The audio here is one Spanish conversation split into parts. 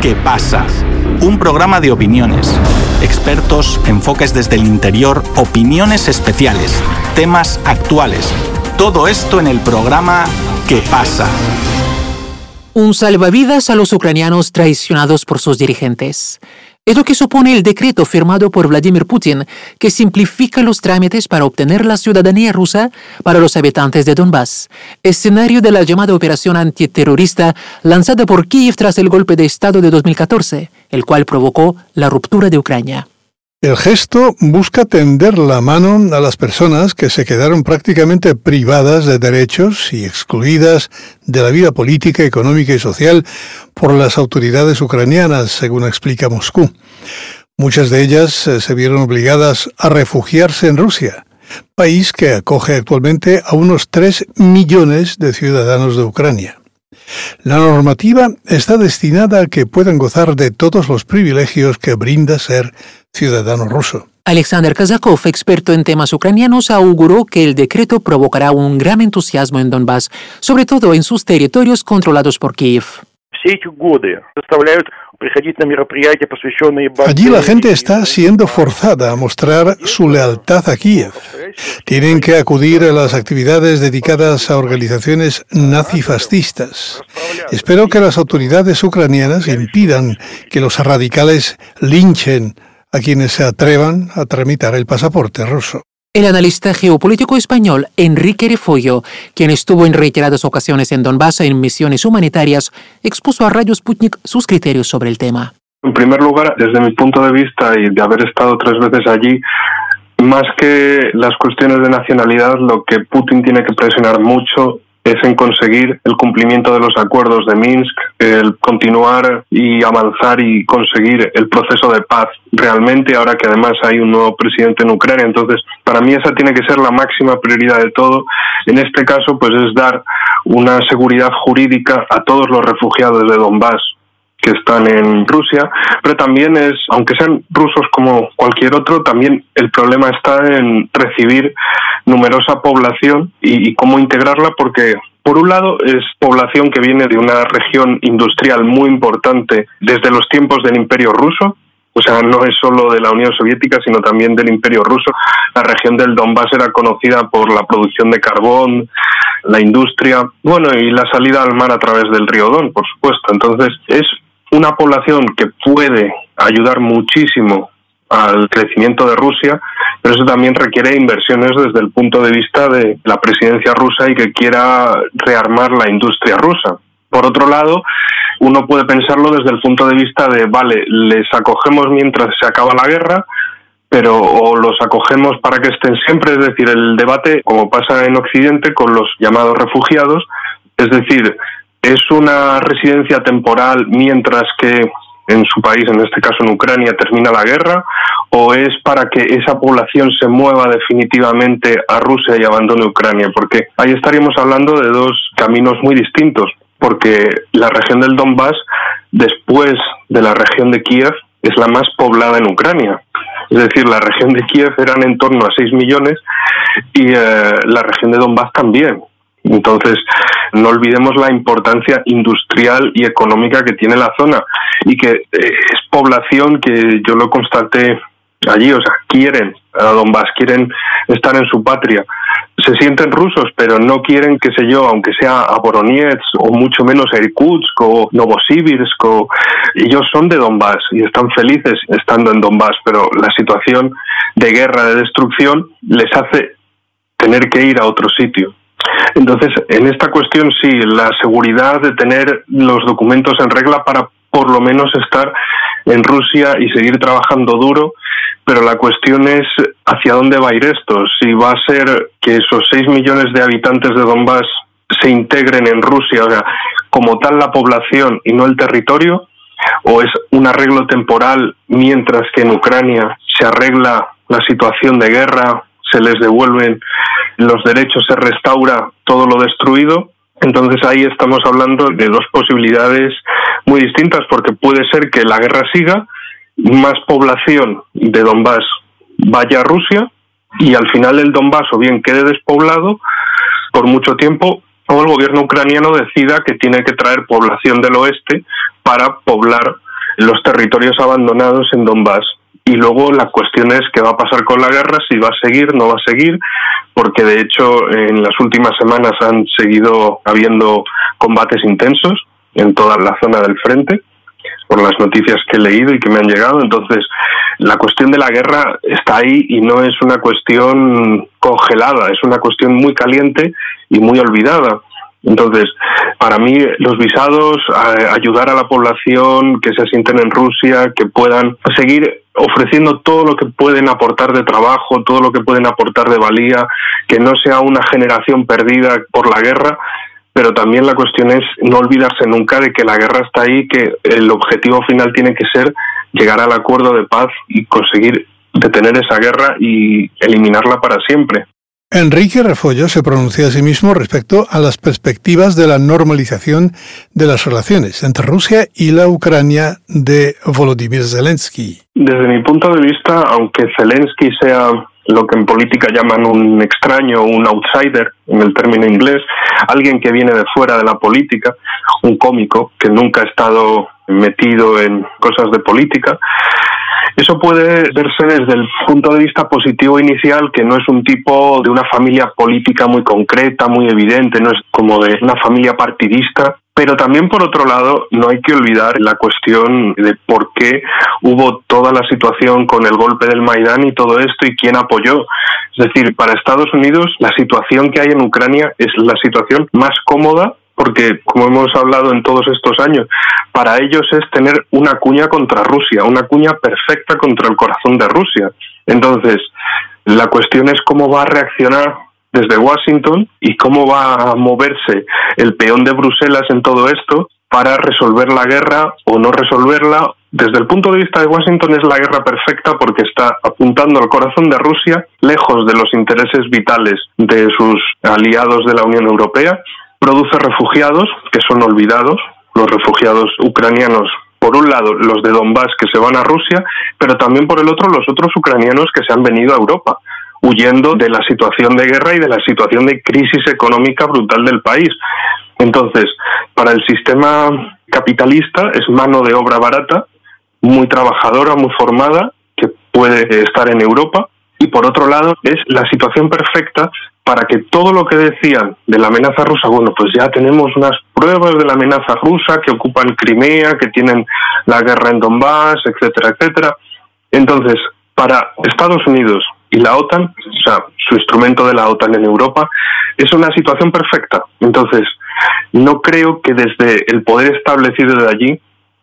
¿Qué pasa? Un programa de opiniones, expertos, enfoques desde el interior, opiniones especiales, temas actuales. Todo esto en el programa ¿Qué pasa? Un salvavidas a los ucranianos traicionados por sus dirigentes. Es lo que supone el decreto firmado por Vladimir Putin, que simplifica los trámites para obtener la ciudadanía rusa para los habitantes de Donbass, escenario de la llamada operación antiterrorista lanzada por Kiev tras el golpe de Estado de 2014, el cual provocó la ruptura de Ucrania. El gesto busca tender la mano a las personas que se quedaron prácticamente privadas de derechos y excluidas de la vida política, económica y social por las autoridades ucranianas, según explica Moscú. Muchas de ellas se vieron obligadas a refugiarse en Rusia, país que acoge actualmente a unos 3 millones de ciudadanos de Ucrania. La normativa está destinada a que puedan gozar de todos los privilegios que brinda ser ciudadano ruso. Alexander Kazakov, experto en temas ucranianos, auguró que el decreto provocará un gran entusiasmo en Donbass, sobre todo en sus territorios controlados por Kiev. Allí la gente está siendo forzada a mostrar su lealtad a Kiev. Tienen que acudir a las actividades dedicadas a organizaciones nazifascistas. Espero que las autoridades ucranianas impidan que los radicales linchen a quienes se atrevan a tramitar el pasaporte ruso. El analista geopolítico español Enrique Refollo, quien estuvo en reiteradas ocasiones en Donbass en misiones humanitarias, expuso a Radio Sputnik sus criterios sobre el tema. En primer lugar, desde mi punto de vista y de haber estado 3 veces allí, más que las cuestiones de nacionalidad, lo que Putin tiene que presionar mucho es en conseguir el cumplimiento de los acuerdos de Minsk, el continuar y avanzar y conseguir el proceso de paz realmente, ahora que además hay un nuevo presidente en Ucrania. Entonces, para mí esa tiene que ser la máxima prioridad de todo. En este caso, pues es dar una seguridad jurídica a todos los refugiados de Donbass que están en Rusia, pero también es, aunque sean rusos como cualquier otro, también el problema está en recibir numerosa población y cómo integrarla, porque por un lado es población que viene de una región industrial muy importante desde los tiempos del Imperio Ruso, o sea, no es solo de la Unión Soviética, sino también del Imperio Ruso. La región del Donbass era conocida por la producción de carbón, la industria, bueno, y la salida al mar a través del río Don, por supuesto. Entonces, es una población que puede ayudar muchísimo al crecimiento de Rusia, pero eso también requiere inversiones desde el punto de vista de la presidencia rusa y que quiera rearmar la industria rusa. Por otro lado, uno puede pensarlo desde el punto de vista de, vale, les acogemos mientras se acaba la guerra, pero o los acogemos para que estén siempre, es decir, el debate, como pasa en Occidente con los llamados refugiados, es decir, es una residencia temporal mientras que en su país, en este caso en Ucrania, termina la guerra, o es para que esa población se mueva definitivamente a Rusia y abandone Ucrania, porque ahí estaríamos hablando de 2 caminos muy distintos, porque la región del Donbass, después de la región de Kiev, es la más poblada en Ucrania. Es decir, la región de Kiev eran en torno a 6 millones y la región de Donbass también. Entonces, no olvidemos la importancia industrial y económica que tiene la zona y que es población que yo lo constaté allí, o sea, quieren a Donbass, quieren estar en su patria. Se sienten rusos, pero no quieren, qué sé yo, aunque sea a Voronezh o mucho menos a Irkutsk o Novosibirsk, ellos son de Donbass y están felices estando en Donbass, pero la situación de guerra, de destrucción, les hace tener que ir a otro sitio. Entonces, en esta cuestión sí, la seguridad de tener los documentos en regla para por lo menos estar en Rusia y seguir trabajando duro, pero la cuestión es hacia dónde va a ir esto, si va a ser que esos 6 millones de habitantes de Donbass se integren en Rusia, o sea, como tal la población y no el territorio, o es un arreglo temporal mientras que en Ucrania se arregla la situación de guerra, se les devuelven los derechos, se restaura todo lo destruido. Entonces ahí estamos hablando de 2 posibilidades muy distintas, porque puede ser que la guerra siga, más población de Donbass vaya a Rusia y al final el Donbass o bien quede despoblado por mucho tiempo, o el gobierno ucraniano decida que tiene que traer población del oeste para poblar los territorios abandonados en Donbass. Y luego la cuestión es qué va a pasar con la guerra, si va a seguir, no va a seguir, porque de hecho en las últimas semanas han seguido habiendo combates intensos en toda la zona del frente, por las noticias que he leído y que me han llegado. Entonces, la cuestión de la guerra está ahí y no es una cuestión congelada, es una cuestión muy caliente y muy olvidada. Entonces, para mí, los visados, ayudar a la población que se asienten en Rusia, que puedan seguir ofreciendo todo lo que pueden aportar de trabajo, todo lo que pueden aportar de valía, que no sea una generación perdida por la guerra, pero también la cuestión es no olvidarse nunca de que la guerra está ahí, que el objetivo final tiene que ser llegar al acuerdo de paz y conseguir detener esa guerra y eliminarla para siempre. Enrique Refollo se pronuncia asimismo respecto a las perspectivas de la normalización de las relaciones entre Rusia y la Ucrania de Volodymyr Zelensky. Desde mi punto de vista, aunque Zelensky sea lo que en política llaman un extraño, un outsider, en el término inglés, alguien que viene de fuera de la política, un cómico que nunca ha estado metido en cosas de política, eso puede verse desde el punto de vista positivo inicial, que no es un tipo de una familia política muy concreta, muy evidente, no es como de una familia partidista. Pero también, por otro lado, no hay que olvidar la cuestión de por qué hubo toda la situación con el golpe del Maidán y todo esto y quién apoyó. Es decir, para Estados Unidos, la situación que hay en Ucrania es la situación más cómoda porque, como hemos hablado en todos estos años, para ellos es tener una cuña contra Rusia, una cuña perfecta contra el corazón de Rusia. Entonces, la cuestión es cómo va a reaccionar desde Washington y cómo va a moverse el peón de Bruselas en todo esto para resolver la guerra o no resolverla. Desde el punto de vista de Washington es la guerra perfecta porque está apuntando al corazón de Rusia, lejos de los intereses vitales de sus aliados de la Unión Europea. Produce refugiados que son olvidados, los refugiados ucranianos, por un lado los de Donbass que se van a Rusia, pero también por el otro los otros ucranianos que se han venido a Europa, huyendo de la situación de guerra y de la situación de crisis económica brutal del país. Entonces, para el sistema capitalista es mano de obra barata, muy trabajadora, muy formada, que puede estar en Europa, y por otro lado es la situación perfecta para que todo lo que decían de la amenaza rusa, bueno, pues ya tenemos unas pruebas de la amenaza rusa que ocupan Crimea, que tienen la guerra en Donbass, etcétera, etcétera. Entonces, para Estados Unidos y la OTAN, o sea, su instrumento de la OTAN en Europa, es una situación perfecta. Entonces, no creo que desde el poder establecido de allí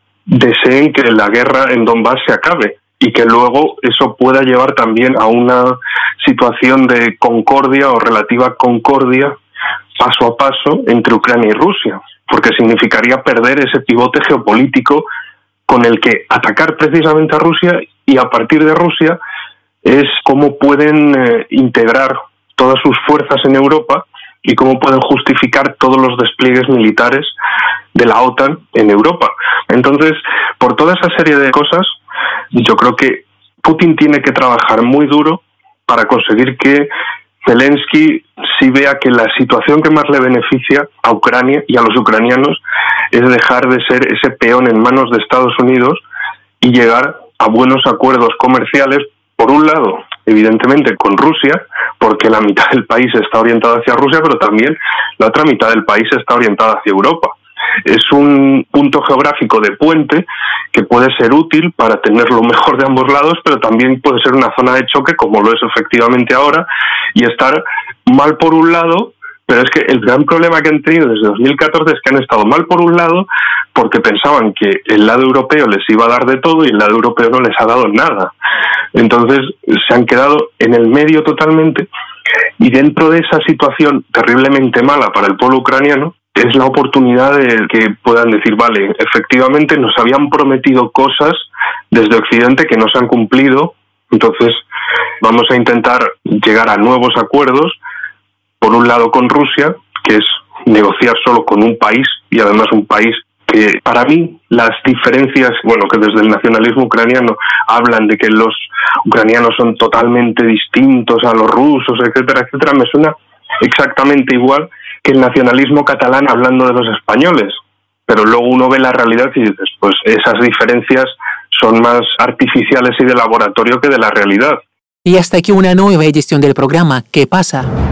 deseen que la guerra en Donbass se acabe y que luego eso pueda llevar también a una situación de concordia o relativa concordia paso a paso entre Ucrania y Rusia, porque significaría perder ese pivote geopolítico con el que atacar precisamente a Rusia, y a partir de Rusia es cómo pueden integrar todas sus fuerzas en Europa y cómo pueden justificar todos los despliegues militares de la OTAN en Europa. Entonces, por toda esa serie de cosas, yo creo que Putin tiene que trabajar muy duro para conseguir que Zelensky sí vea que la situación que más le beneficia a Ucrania y a los ucranianos es dejar de ser ese peón en manos de Estados Unidos y llegar a buenos acuerdos comerciales, por un lado, evidentemente, con Rusia, porque la mitad del país está orientada hacia Rusia, pero también la otra mitad del país está orientada hacia Europa. Es un punto geográfico de puente que puede ser útil para tener lo mejor de ambos lados, pero también puede ser una zona de choque, como lo es efectivamente ahora, y estar mal por un lado. Pero es que el gran problema que han tenido desde 2014 es que han estado mal por un lado porque pensaban que el lado europeo les iba a dar de todo y el lado europeo no les ha dado nada. Entonces se han quedado en el medio totalmente, y dentro de esa situación terriblemente mala para el pueblo ucraniano es la oportunidad de que puedan decir, vale, efectivamente nos habían prometido cosas desde Occidente que no se han cumplido, entonces vamos a intentar llegar a nuevos acuerdos. Por un lado con Rusia, que es negociar solo con un país, y además un país que para mí las diferencias, bueno, que desde el nacionalismo ucraniano hablan de que los ucranianos son totalmente distintos a los rusos, etcétera, etcétera, me suena exactamente igual que el nacionalismo catalán hablando de los españoles. pero luego uno ve la realidad y dices, pues esas diferencias son más artificiales y de laboratorio que de la realidad. Y hasta aquí una nueva edición del programa ¿Qué pasa?